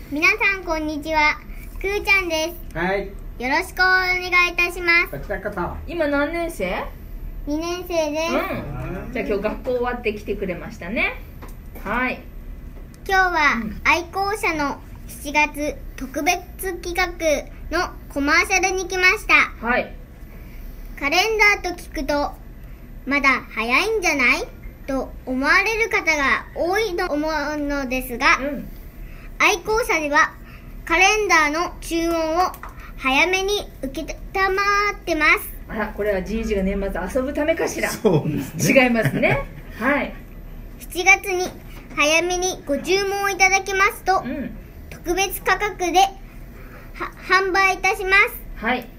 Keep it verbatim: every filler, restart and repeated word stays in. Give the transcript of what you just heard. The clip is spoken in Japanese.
皆さんこんにちは、くーちゃんです。 はい。 よろしくお願いいたします。 こちらこそ。 今何年生？ にねん生です。 うん。じゃあ今日学校終わってきてくれましたね。はい。 今日は愛好者のしちがつ特別企画のコマーシャルに来ました。 はい。 カレンダーと聞くとまだ早いんじゃないと思われる方が多いと思うのですが、 うん。 愛好者にはカレンダーの注文を早めに受けたまってます。 あら、これはじいじが年末遊ぶためかしら。 そうですね。 違いますね。はい。 しちがつに早めにご注文いただきますと、 うん。 特別価格では販売いたします。 はい。